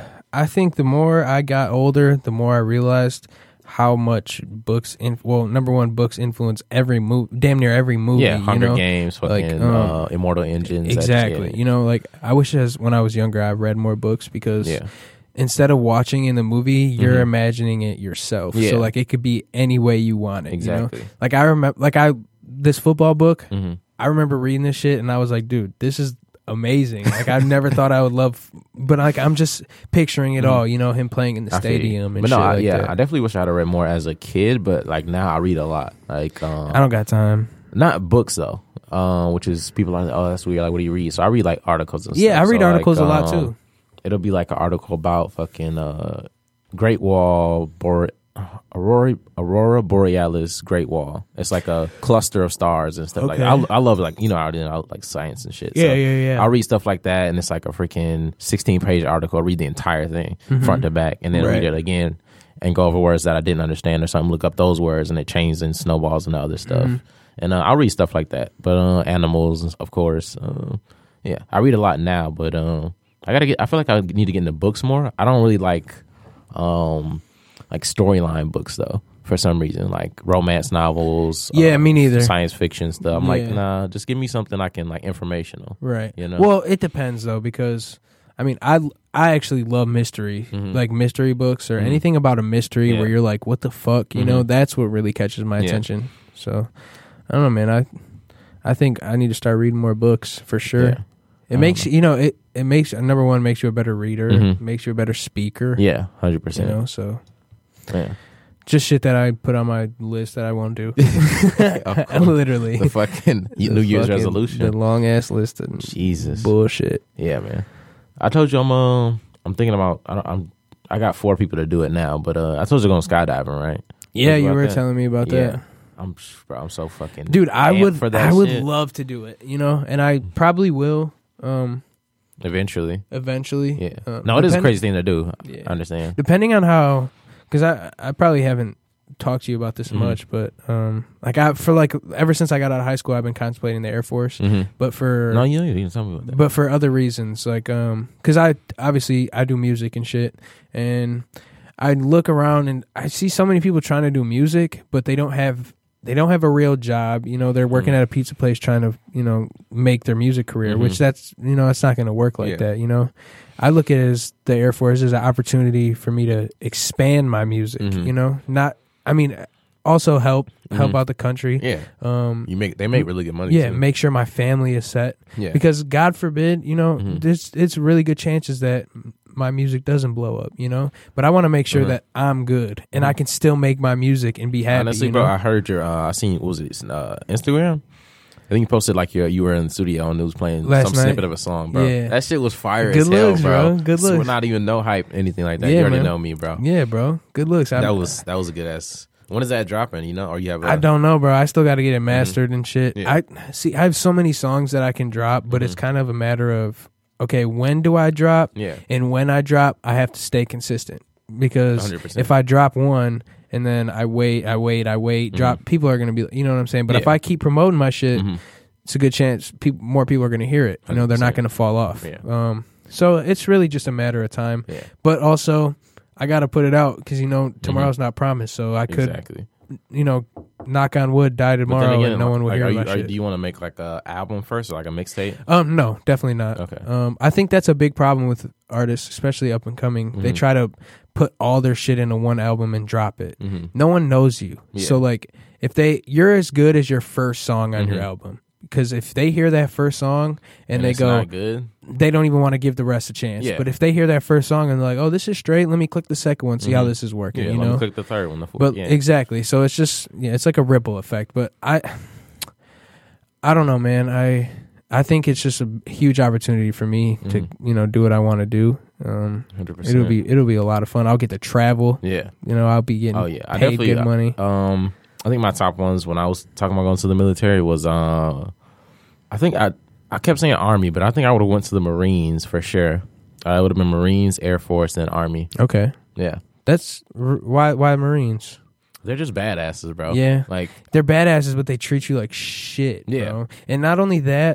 I think the more I got older, the more I realized how much books in well, number one, books influence every movie, damn near every movie. Yeah, Hunger you know? Games, fucking Like, um, uh, Immortal Engines. that Exactly. shit. You know, like I wish as when I was younger I read more books because Yeah. instead of watching in the movie, you're Mhm. imagining it yourself. Yeah. So like it could be any way you want it. Exactly. You know? Like I remember, like I this football book. hmm I remember reading this shit and I was like, dude, this is amazing. Like I never thought I would love, but like I'm just picturing it Mhm. all. You know, him playing in the I feel you. stadium and but shit no, I, like yeah, that. I definitely wish I'd have read more as a kid, but like now I read a lot. Like, um, I don't got time. not books though, uh, which is people are like, oh, that's weird. Like, what do you read? So I read like articles and Yeah, stuff. I read So, articles like, a lot um, too. It'll be like an article about fucking uh, Great Wall, Bor- Aurora, Aurora Borealis Great Wall. It's like a cluster of stars and stuff like Okay. that. I, I love like, you know, I, you know, like science and shit. Yeah, so yeah, yeah. I'll read stuff like that and it's like a freaking sixteen page article. I'll read the entire thing front to back and then Right. read it again and go over words that I didn't understand or something. Look up those words and it changes and snowballs and other stuff. And uh, I'll read stuff like that. But uh, animals, of course. Uh, yeah, I read a lot now, but uh, I gotta get. I feel like I need to get into books more. I don't really like um, like storyline books though. For some reason, like romance novels. Yeah, uh, me neither. Science fiction stuff. I'm like, Yeah. nah, just give me something I can like informational. Right. You know? Well, it depends though because I mean, I I actually love mystery, Mhm. like mystery books or Mhm. anything about a mystery Yeah. where you're like, what the fuck, you know? Mhm. That's what really catches my Yeah. attention. So, I don't know, man. I I think I need to start reading more books for sure. Yeah. It Um, makes you know it. It makes number one makes you a better reader. Mhm. Makes you a better speaker. Yeah, hundred You percent. know, so Yeah. just shit that I put on my list that I won't do. Of course. Literally, The fucking The New Year's fucking- resolution. the long ass list of Jesus. bullshit. Yeah, man. I told you I'm uh, I'm thinking about I don't, I'm I got four people to do it now, but uh, I told you going skydiving, right? Yeah, Told you about were that? telling me about Yeah. that. I'm bro, I'm so fucking Dude, I amped would for that I would shit. love to do it, you know, and I probably will um Eventually. eventually. Yeah. Uh, no, it is a depend- crazy thing to do. Yeah. I understand. Depending on how, because I I probably haven't talked to you about this Mhm. much, but um like I for like ever since I got out of high school, I've been contemplating the Air Force, Mm-hmm. but for No, you you didn't tell me about that. but for other reasons, like um because I obviously I do music and shit, and I look around and I see so many people trying to do music, but they don't have they don't have a real job. You know, they're working Mhm. at a pizza place trying to, you know, make their music career, Mhm. which that's, you know, it's not going to work like Yeah. that. You know, I look at it as the Air Force as an opportunity for me to expand my music. Mhm. You know, not I mean, also help help Mhm. out the country. Yeah. Um, You make they make really good money. yeah, too. make sure my family is set. yeah. Because God forbid, you know, Mhm. there's it's really good chances that my music doesn't blow up, you know. But I want to make sure Mhm. that I'm good and I can still make my music and be happy. Honestly, you bro, know? I heard your uh I seen what was it uh Instagram? I think you posted like your you were in the studio and it was playing Last some night. snippet of a song, bro. Yeah. That shit was fire Good as hell, looks, bro. bro. Good So looks. not even no hype, anything like that. Yeah, you already man. know me, bro. Yeah, bro. Good looks. I, That was that was a good ass. When is that dropping? You know, or you have? A, I don't know, bro. I still got to get it mastered and shit. Yeah. I see. I have so many songs that I can drop, but it's Mhm. kind of a matter of okay, when do I drop? Yeah, And when I drop, I have to stay consistent because one hundred percent. if I drop one and then I wait, I wait, I wait, drop, people are gonna be, you know what I'm saying. But if Yeah. I keep promoting my shit, Mhm. it's a good chance people, more people are gonna hear it. You know, they're not one hundred percent. gonna fall off. Yeah. Um, so it's really just a matter of time. Yeah. But also, I got to put it out because, you know, tomorrow's mm-hmm. not promised. So I could, exactly. you know, knock on wood, die tomorrow again, and no one will like, hear are my you, shit. Do you want to make like a album first or like a mixtape? Um, no, definitely not. Okay. Um, I think that's a big problem with artists, especially up and coming. Mm-hmm. They try to put all their shit into one album and drop it. Mm-hmm. No one knows you. Yeah. So like if they, you're as good as your first song on mm-hmm. your album. Because if they hear that first song and, and they go, not good. They don't even want to give the rest a chance. Yeah. But if they hear that first song and they're like, oh, this is straight, let me click the second one, see mm-hmm. how this is working. Yeah, you let know? me click the third one. The fourth, but yeah. exactly. So it's just, yeah, it's like a ripple effect. But I, I don't know, man. I, I think it's just a huge opportunity for me mm-hmm. to, you know, do what I want to do. Um, one hundred percent. It'll be, it'll be a lot of fun. I'll get to travel. Yeah. You know, I'll be getting oh, yeah. I paid good money. Um, I think my top ones when I was talking about going to the military was, uh, I think I I kept saying Army, but I think I would have went to the Marines for sure. Uh, it would have been Marines, Air Force, and Army. Okay. Yeah. That's why why Marines? They're just badasses, bro. Yeah. Like they're badasses, but they treat you like shit, bro. Yeah. And not only that,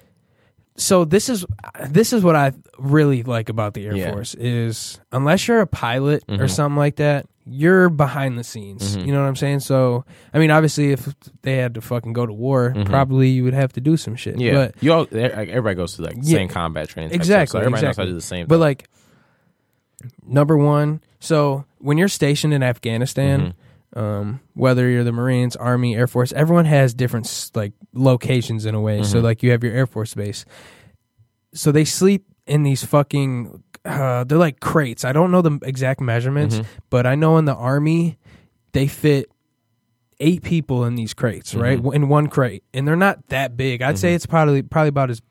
so this is this is what I really like about the Air yeah. Force is unless you're a pilot mm-hmm. or something like that, you're behind the scenes. Mm-hmm. You know what I'm saying? So, I mean, obviously, if they had to fucking go to war, mm-hmm. probably you would have to do some shit. Yeah, but you all, everybody goes through like the yeah, same combat training. Exactly. Stuff, so everybody exactly. knows how to do the same. But thing. like, number one, so when you're stationed in Afghanistan, mm-hmm. um, whether you're the Marines, Army, Air Force, everyone has different like locations in a way. Mm-hmm. So like you have your Air Force base. So they sleep in these fucking. Uh, they're like crates. I don't know the exact measurements, mm-hmm. but I know in the Army they fit eight people in these crates, right? Mm-hmm. In one crate, and they're not that big. I'd mm-hmm. say it's probably probably about as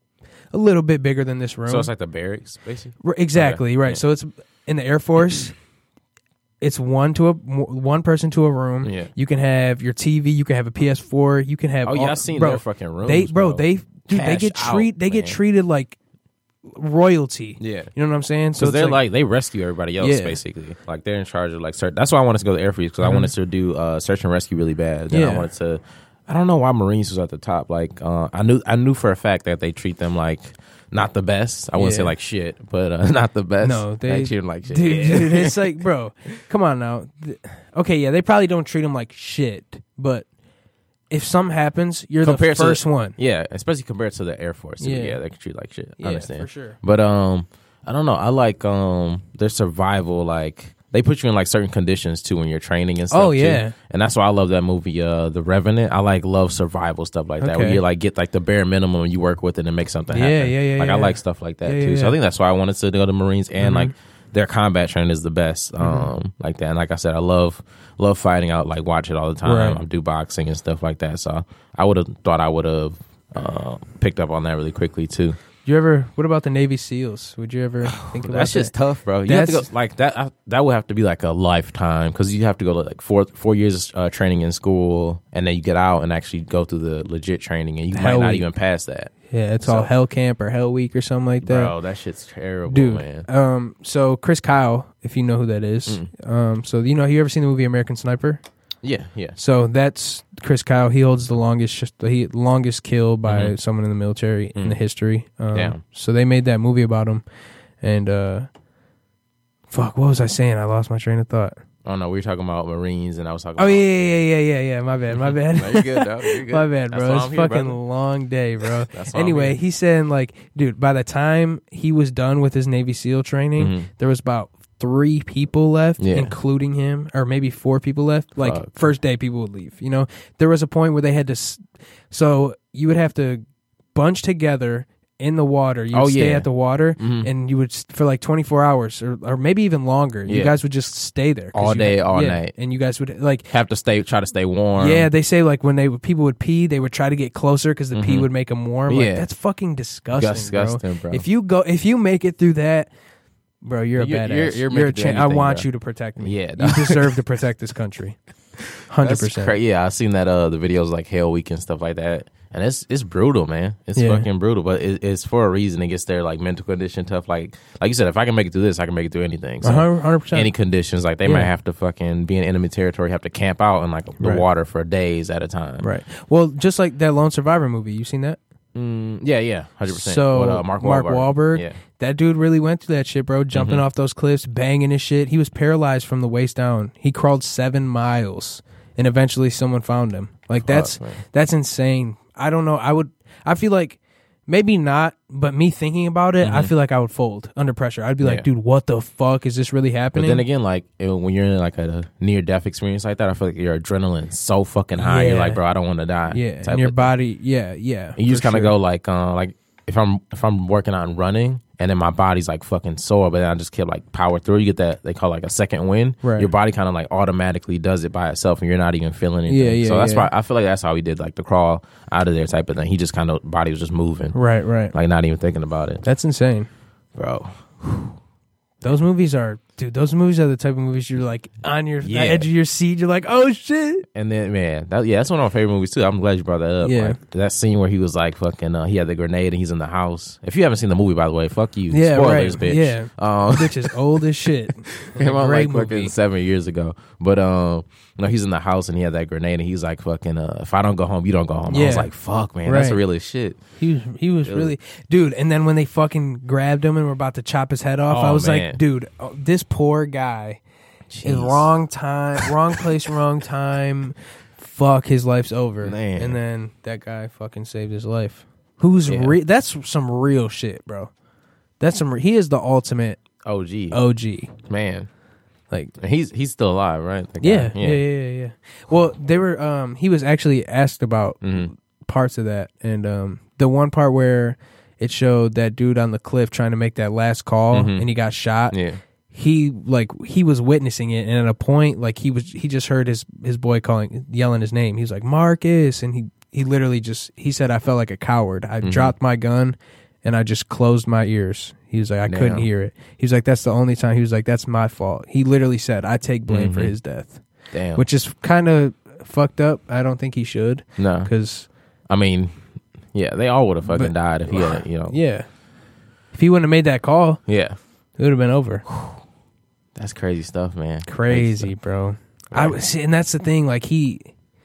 a little bit bigger than this room. So it's like the barracks, basically. R- exactly okay. right. Yeah. So it's in the Air Force. It's one to a one person to a room. Yeah. You can have your T V. You can have a P S four. You can have. Oh all, yeah, I've seen bro, their fucking rooms. They bro, bro. they dude, they get treat. Out, they man. get treated like royalty. Yeah, you know what I'm saying? So they're like, like they rescue everybody else yeah. basically. Like they're in charge of like search. That's why I wanted to go to the Air Force because mm-hmm. I wanted to do uh, search and rescue really bad. Then yeah. I wanted to. I don't know why Marines was at the top. Like uh, I knew I knew for a fact that they treat them like not the best. I wouldn't yeah. say like shit, but uh, not the best. No, they, they treat them like shit. Dude, dude, it's like, bro, come on now. Okay, yeah, they probably don't treat them like shit, but. If something happens, you're compared the first the, one. Yeah, especially compared to the Air Force. Yeah, yeah they can treat like shit. Yeah, I understand. For sure. But um, I don't know. I like um their survival. Like they put you in like certain conditions too when you're training and stuff. Oh yeah, too. And that's why I love that movie, uh, The Revenant. I like love survival stuff like that, okay. where you like get like the bare minimum and you work with it and make something yeah, happen. Yeah, yeah, Like yeah. I like stuff like that yeah, too. Yeah, so yeah. I think that's why I wanted to go to Marines and mm-hmm. like. Their combat training is the best, um, mm-hmm. like that. And like I said, I love love fighting out, like watch it all the time. Right. I do boxing and stuff like that. So I would have thought I would have uh, picked up on that really quickly too. You ever? What about the Navy SEALs? Would you ever think about that's that? just tough, bro. You That's, have to go like that. I, that would have to be like a lifetime because you have to go to like four four years uh, training in school, and then you get out and actually go through the legit training, and you Hell might not week. even pass that. Yeah, it's so, all Hell Camp or Hell Week or something like that. Bro, that shit's terrible, dude. Man. Um, so Chris Kyle, if you know who that is, mm. um, so you know, you ever seen the movie American Sniper? Yeah, yeah. So that's Chris Kyle. He holds the longest the longest kill by mm-hmm. someone in the military mm. in the history. Um, Damn. So they made that movie about him, and uh, fuck, what was I saying? I lost my train of thought. Oh no, we were talking about Marines, and I was talking. Oh about... yeah, yeah, yeah, yeah, yeah. My bad, my bad. No, you're good, dog. You're good. My bad, bro. That's It's here, fucking brother. long day, bro. That's Anyway, he's saying like, dude, by the time he was done with his Navy SEAL training, mm-hmm. there was about three people left, yeah. including him, or maybe four people left. Like Fuck. First day, people would leave. You know, there was a point where they had to. S- so you would have to bunch together. In the water, you would oh, stay yeah. at the water, mm-hmm. and you would for like twenty-four hours, or, or maybe even longer. Yeah. You guys would just stay there all day, you, all yeah, night, and you guys would like have to stay, try to stay warm. Yeah, they say like when they people would pee, they would try to get closer because the mm-hmm. pee would make them warm. Like, yeah, that's fucking disgusting, disgusting, bro. bro. If you go, if you make it through that, bro, you're a you're, badass. You're, you're, you're a cha- champ. I want bro. you to protect me. Yeah, you deserve to protect this country. Hundred percent. Cra- yeah, I've seen that. Uh, the videos like Hell Week and stuff like that. And it's it's brutal, man. It's yeah. fucking brutal, but it, it's for a reason. It gets their like mental condition tough. Like like you said, if I can make it through this, I can make it through anything. So one hundred percent. Any conditions, like they yeah. might have to fucking be in enemy territory, have to camp out in like the right. water for days at a time. Right. Well, just like that Lone Survivor movie, you seen that? Mm, yeah, yeah, one hundred percent. So What, uh, Mark Mark Wahlberg. Wahlberg, Yeah. that dude really went through that shit, bro. Jumping Mhm. off those cliffs, banging his shit. He was paralyzed from the waist down. He crawled seven miles, and eventually someone found him. Like that's Fuck, man. that's insane. I don't know. I would. I feel like maybe not, but me thinking about it, I Mhm. feel like I would fold under pressure. I'd be like, Yeah. dude, what the fuck is this really But happening? then again, like it- when you're in like a near death experience like that, I feel like your adrenaline's so fucking high. You're Yeah. like, bro, I don't want to die. yeah, type and your of thing. body, yeah, yeah. And you just for kind of sure. go like, uh, like if I'm if I'm working on running and then my body's like fucking sore, but then I just keep like power through. You get that they call like a second wind. Right. Your body kind of like automatically does it by itself, and you're not even feeling anything. Yeah, yeah, So that's yeah. why I feel like that's how he did like the crawl out of there type of thing. He just kind of body was just moving, Right, right. like not even thinking about it, That's insane. bro. Those movies are, dude. Those movies are the type of movies you're like on your Yeah. edge of your seat. You're like, oh shit. And then, man, that, yeah, that's one of my favorite movies too. I'm glad you brought that up. Yeah. Like, that scene where he was like, fucking, uh, he had the grenade and he's in the house. If you haven't seen the movie, by the way, fuck you. Yeah, Spoilers, right. bitch. Yeah. Um, Bitch is old as shit. came out Great like fucking movie. seven years ago. But, um, you know, he's in the house and he had that grenade and he's like, fucking, uh, if I don't go home, you don't go home. I Yeah. was like, fuck, man, that's Right. the realest shit. He was, he was Really? really, dude. And then when they fucking grabbed him and were about to chop his head off, Oh, I was man. like, dude, oh, this poor guy is Jeez. wrong time, wrong place, wrong time. Fuck, his life's over. Man. And then that guy fucking saved his life. Who's Yeah. re- That's some real shit, bro. That's some. Re- he is the ultimate O G. O G. Man. Like, And he's he's still alive, right? That guy? yeah, yeah, yeah, yeah, yeah. Well, they were. Um, he was actually asked about Mhm. parts of that, and um, the one part where it showed that dude on the cliff trying to make that last call, Mhm. and he got shot. Yeah. He like he was witnessing it, and at a point, like he was, he just heard his his boy calling, yelling his name. He was like Marcus, and he he literally just he said, "I felt like a coward. I Mhm. dropped my gun, and I just closed my ears." He was like, "I couldn't Damn. hear it." He was like, "That's the only time." He was like, "That's my fault." He literally said, "I take blame for Mhm. his death," Damn. which is kind of fucked up. I don't think he should, no. because I mean, yeah, they all would have fucking But- died if he had, you know. yeah, if he wouldn't have made that call, Yeah. it would have been over. That's crazy stuff, man. Crazy, bro. I was, see, and that's the thing. Like he,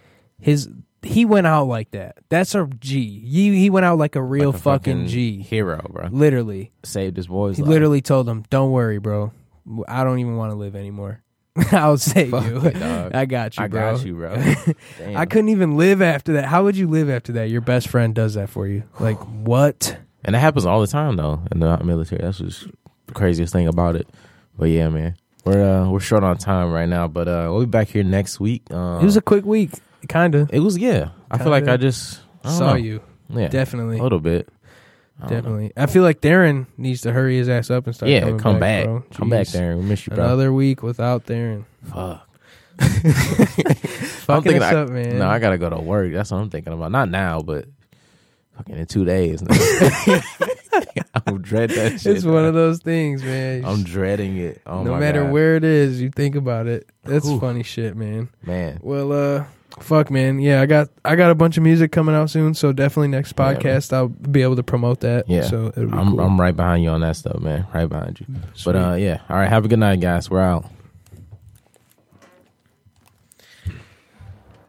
his, he went out like that. That's a G. He he went out like a real Like a fucking, G. hero, bro. Literally, Saved his boy's he life. literally told him, "Don't worry, bro. I don't even want to live anymore. I'll save Fuck you. it, dog. I got you, I bro. got you, bro. Damn. I couldn't even live after that. How would you live after that? Your best friend does that for you. Like what? And that happens all the time, though, in the military. That's just the craziest thing about it. But yeah, man, we're uh, we're short on time right now. But uh, we'll be back here next week. Uh, It was a quick week, kind of. it was yeah. I feel like Kinda I just I don't Saw know. you Yeah, definitely. a little bit. I don't know. Definitely. I feel like Darren needs to hurry his ass up and start Yeah, coming come back, bro. come back Jeez. there. We miss you, bro. Another week without Darren. Fuck. Fucking us I, up, man. No, I gotta go to work. That's what I'm thinking about. Not now, but fucking in two days. I'm dread that shit. It's one of those things, man. I'm dreading it. Oh no my matter God. where it is, you think about it. That's Whew. funny shit, man. man. Well, uh, fuck, man. Yeah, I got I got a bunch of music coming out soon, so definitely next Yeah, man. podcast I'll be able to promote that. Yeah, so it'll be I'm cool. I'm right behind you on that stuff, man. Right behind you. Sweet. But uh, yeah. All right. Have a good night, guys. We're out.